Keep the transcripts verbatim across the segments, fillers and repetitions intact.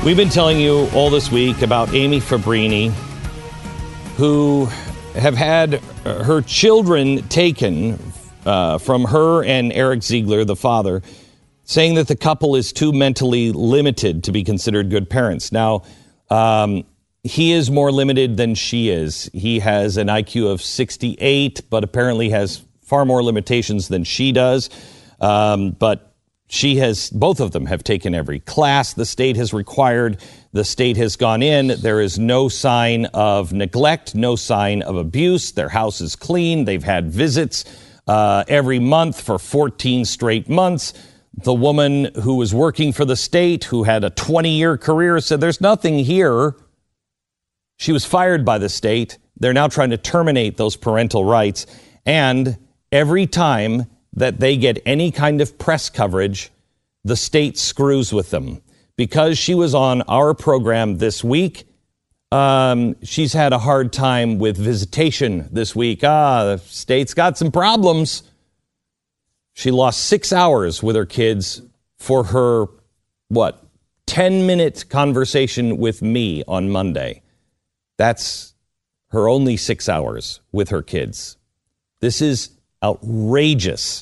We've been telling you all this week about Amy Fabrini, who have had her children taken uh, from her and Eric Ziegler, the father, saying that the couple is too mentally limited to be considered good parents. Now, um, he is more limited than she is. He has an I Q of sixty-eight, but apparently has far more limitations than she does. Um, but she has, both of them have taken every class the state has required. The state has gone in. There is no sign of neglect, no sign of abuse. Their house is clean. They've had visits uh, every month for fourteen straight months. The woman who was working for the state, who had a twenty-year career, said there's nothing here. She was fired by the state. They're now trying to terminate those parental rights. And every time that they get any kind of press coverage, the state screws with them. Because she was on our program this week, um, she's had a hard time with visitation this week. Ah, the state's got some problems. She lost six hours with her kids for her, what, ten-minute conversation with me on Monday. That's her only six hours with her kids. This is outrageous.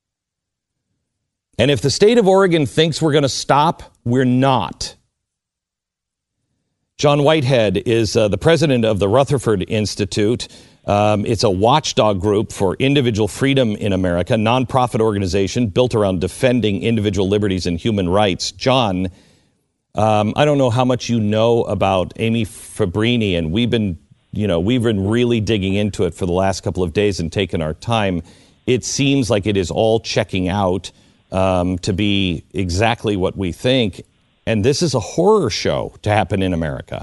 And if the state of Oregon thinks we're going to stop, we're not. John Whitehead is uh, the president of the Rutherford Institute. Um, it's a watchdog group for individual freedom in America, nonprofit organization built around defending individual liberties and human rights. John, um, I don't know how much you know about Amy Fabrini, and we've been, you know, we've been really digging into it for the last couple of days and taking our time. It seems like it is all checking out um, to be exactly what we think. And this is a horror show to happen in America.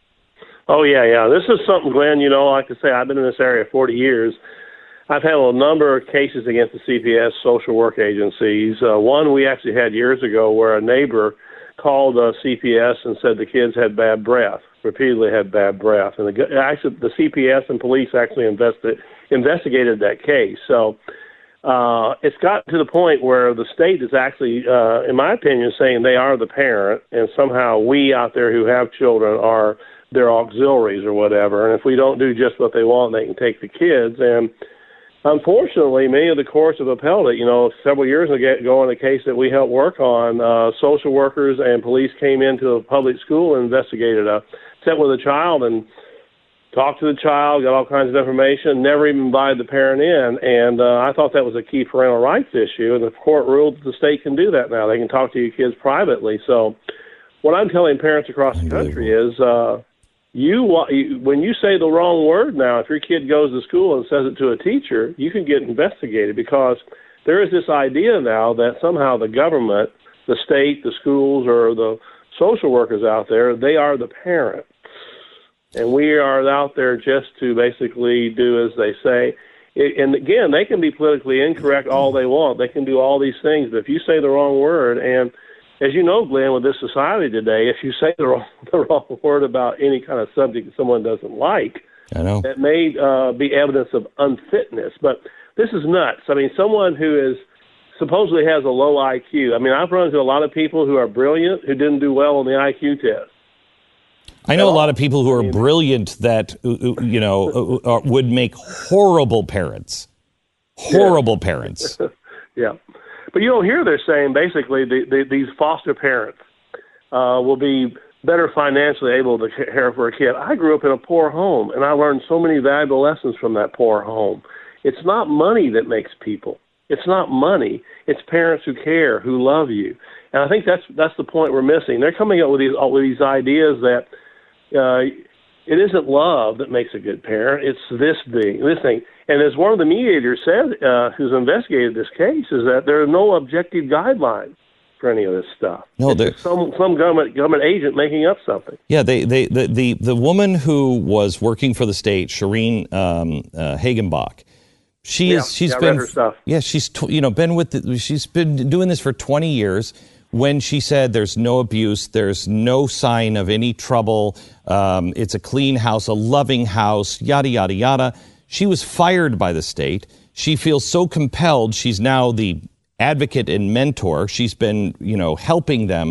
Oh, yeah, yeah. This is something, Glenn, you know, like I say, I've been in this area forty years. I've handled a number of cases against the C P S social work agencies. Uh, one we actually had years ago where a neighbor called uh, C P S and said the kids had bad breath, repeatedly had bad breath. And the, actually, the C P S and police actually invested, investigated that case. So uh, it's got to the point where the state is actually, uh, in my opinion, saying they are the parent, and somehow we out there who have children are their auxiliaries or whatever. And if we don't do just what they want, they can take the kids. And unfortunately, many of the courts have upheld it. You know, several years ago in a case that we helped work on, uh, social workers and police came into a public school and investigated a, sat with a child and talked to the child, got all kinds of information, never even invited the parent in. And uh, I thought that was a key parental rights issue. And the court ruled that the state can do that now. They can talk to your kids privately. So what I'm telling parents across the country is, uh, You, when you say the wrong word now, if your kid goes to school and says it to a teacher, you can get investigated, because there is this idea now that somehow the government, the state, the schools, or the social workers out there, they are the parent. And we are out there just to basically do as they say. And again, they can be politically incorrect all they want. They can do all these things, but if you say the wrong word, and as you know, Glenn, with this society today, if you say the wrong, the wrong word about any kind of subject that someone doesn't like, I know that may uh, be evidence of unfitness. But this is nuts. I mean, someone who is supposedly has a low I Q. I mean, I've run into a lot of people who are brilliant who didn't do well on the I Q test. I know a lot of people who are brilliant that, you know, uh, would make horrible parents. Horrible yeah. parents. Yeah. But you don't hear they're saying basically the, the, these foster parents uh, will be better financially able to care for a kid. I grew up in a poor home, and I learned so many valuable lessons from that poor home. It's not money that makes people. It's not money. It's parents who care, who love you. And I think that's that's the point we're missing. They're coming up with these with these ideas that uh, it isn't love that makes a good parent. It's this thing, this thing. And as one of the mediators said, uh, who's investigated this case, is that there are no objective guidelines for any of this stuff. No, it's some some government government agent making up something. Yeah, they they the the, the woman who was working for the state, Shireen um, uh, Hagenbach, she yeah, is she's yeah, I been read her stuff. yeah she's you know been with the, she's been doing this for twenty years. When she said there's no abuse, there's no sign of any trouble, um, it's a clean house, a loving house, yada, yada, yada. She was fired by the state. She feels so compelled. She's now the advocate and mentor. She's been, you know, helping them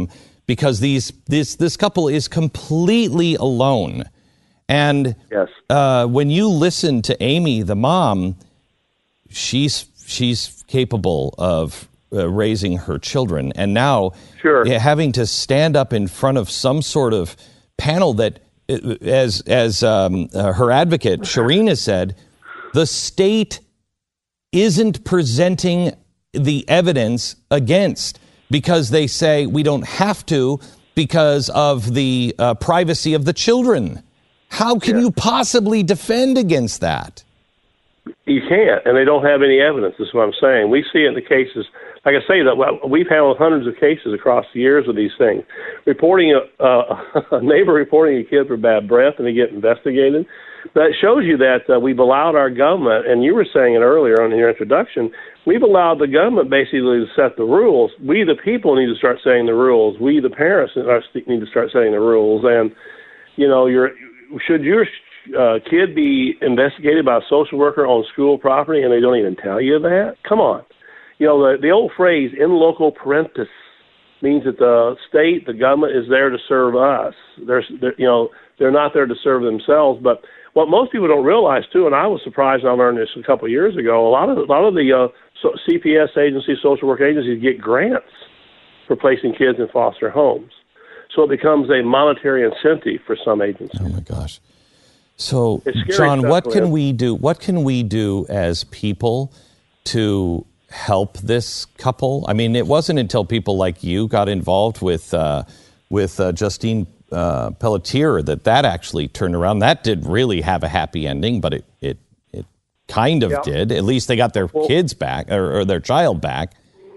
because these this this couple is completely alone. And yes. uh, when you listen to Amy, the mom, she's she's capable of uh, raising her children, and now sure. having to stand up in front of some sort of panel that, as as um, uh, her advocate Shireen has said, the state isn't presenting the evidence against, because they say we don't have to because of the uh, privacy of the children. How can yeah. you possibly defend against that? You can't, and they don't have any evidence. Is what I'm saying. We see it in the cases. Like I say, that we've handled hundreds of cases across the years of these things. Reporting a, uh, a neighbor reporting a kid for bad breath, and they get investigated. That shows you that uh, we've allowed our government, and you were saying it earlier on in your introduction, we've allowed the government basically to set the rules. We, the people, need to start setting the rules. We, the parents, need to start setting the rules. And, you know, you're, should your uh, kid be investigated by a social worker on school property and they don't even tell you that? Come on. You know, the, the old phrase, in loco parentis, means that the state, the government, is there to serve us. They're, they're, you know, they're not there to serve themselves. But what most people don't realize, too, and I was surprised when I learned this a couple of years ago, a lot of, a lot of the uh, so C P S agencies, social work agencies, get grants for placing kids in foster homes. So it becomes a monetary incentive for some agencies. Oh, my gosh. So, John, what can we do? What can we do as people to help this couple? I mean, it wasn't until people like you got involved with uh, with uh, Justine uh, Pelletier that that actually turned around. That did really have a happy ending, but it it, it kind of yeah. did. At least they got their well, kids back, or, or their child back.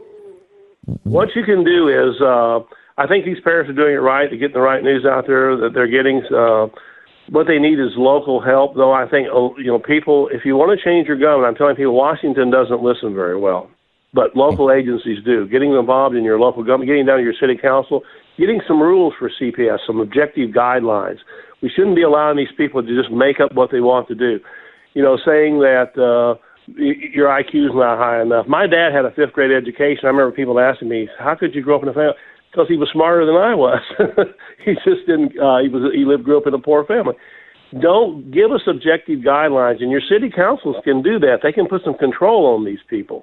What you can do is, uh, I think these parents are doing it right. They're getting the right news out there, that they're getting... Uh, What they need is local help, though. I think, you know, people, if you want to change your government, I'm telling people Washington doesn't listen very well, but local agencies do. Getting involved in your local government, getting down to your city council, getting some rules for C P S, some objective guidelines. We shouldn't be allowing these people to just make up what they want to do. You know, saying that uh, your I Q is not high enough. My dad had a fifth grade education. I remember people asking me, how could you grow up in a family? Because he was smarter than I was. he just didn't. Uh, he was. He lived, grew up in a poor family. Don't give us objective guidelines, and your city councils can do that. They can put some control on these people.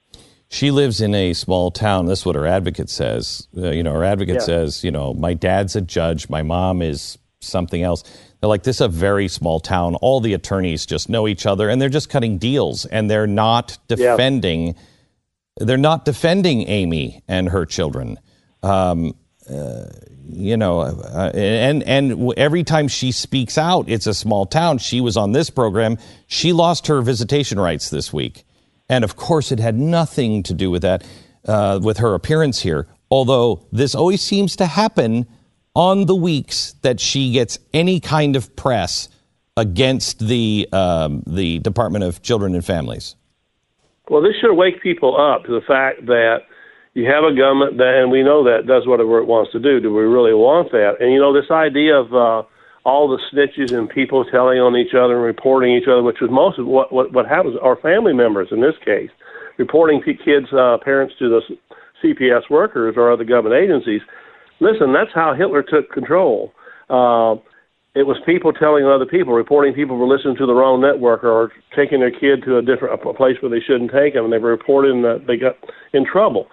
She lives in a small town. That's what her advocate says. Uh, you know, her advocate yeah. says, you know, my dad's a judge, my mom is something else. They're like, this is a very small town. All the attorneys just know each other, and they're just cutting deals, and they're not defending. Yeah. They're not defending Amy and her children. Um, uh, you know, uh, and and every time she speaks out, it's a small town. She was on this program. She lost her visitation rights this week. And of course, it had nothing to do with that, uh, with her appearance here. Although this always seems to happen on the weeks that she gets any kind of press against the um, the Department of Children and Families. Well, this should wake people up to the fact that you have a government that, and we know that, does whatever it wants to do. Do we really want that? And, you know, this idea of uh, all the snitches and people telling on each other and reporting each other, which is most of what, what, what happens, are family members in this case, reporting kids, uh, parents to the C P S workers or other government agencies. Listen, that's how Hitler took control. Uh, it was people telling other people, reporting people were listening to the wrong network or taking their kid to a different a place where they shouldn't take them, and they were reporting that they got in trouble.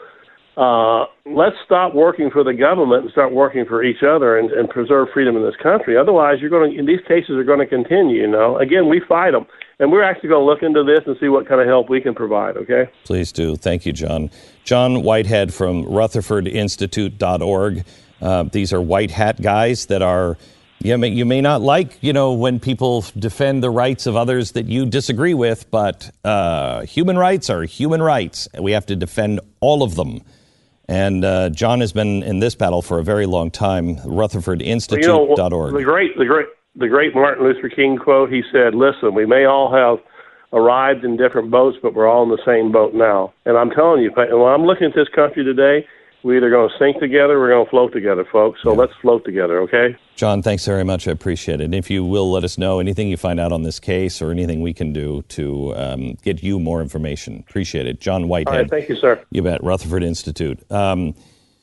Uh, let's stop working for the government and start working for each other and, and preserve freedom in this country. Otherwise, you're going to, these cases are going to continue, you know. Again, we fight them. And we're actually going to look into this and see what kind of help we can provide, okay? Please do. Thank you, John. John Whitehead from Rutherford Institute dot org. Uh, these are white hat guys that are, you may, you may not like, you know, when people defend the rights of others that you disagree with, but uh, human rights are human rights. We have to defend all of them. And uh, John has been in this battle for a very long time. Rutherford Institute dot org. Well, you know, the great, the great, the great Martin Luther King quote. He said, "Listen, we may all have arrived in different boats, but we're all in the same boat now." And I'm telling you, when I'm looking at this country today, we're either going to sink together or we're going to float together, folks. So yeah. Let's float together, okay? John, thanks very much. I appreciate it. And if you will let us know anything you find out on this case or anything we can do to um, get you more information. Appreciate it. John Whitehead. All right, thank you, sir. You bet. Rutherford Institute. Um,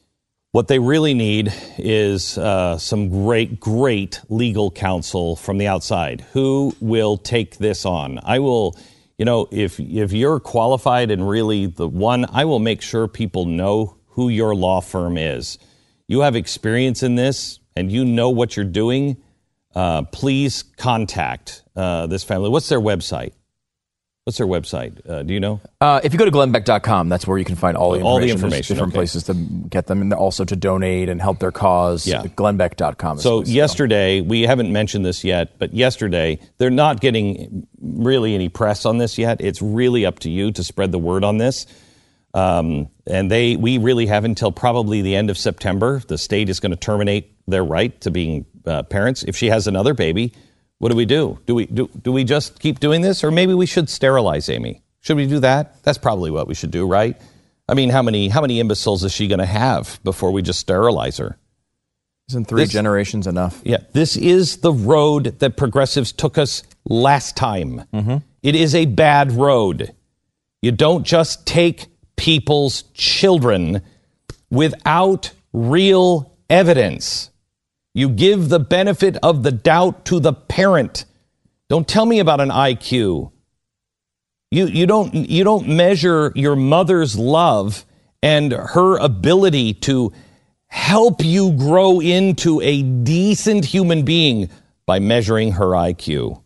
What they really need is uh, some great, great legal counsel from the outside who will take this on. I will, you know, if if you're qualified and really the one, I will make sure people know who your law firm is. You have experience in this and you know what you're doing. Uh, please contact uh, this family. What's their website? What's their website? Uh, do you know? Uh, if you go to glenn beck dot com, that's where you can find all the information. All the There's information. different okay. places to get them and also to donate and help their cause. Yeah. glenn beck dot com. So yesterday, we haven't mentioned this yet, but yesterday, they're not getting really any press on this yet. It's really up to you to spread the word on this. Um, and they, we really have until probably the end of September. The state is going to terminate their right to being uh, parents. If she has another baby, what do we do? Do we do, do we just keep doing this? Or maybe we should sterilize Amy. Should we do that? That's probably what we should do, right? I mean, how many how many imbeciles is she going to have before we just sterilize her? Isn't three This- generations enough? Yeah, this is the road that progressives took us last time. Mm-hmm. It is a bad road. You don't just take people's children without real evidence. You give the benefit of the doubt to the parent. Don't tell me about an I Q. You, you don't, you don't measure your mother's love and her ability to help you grow into a decent human being by measuring her I Q.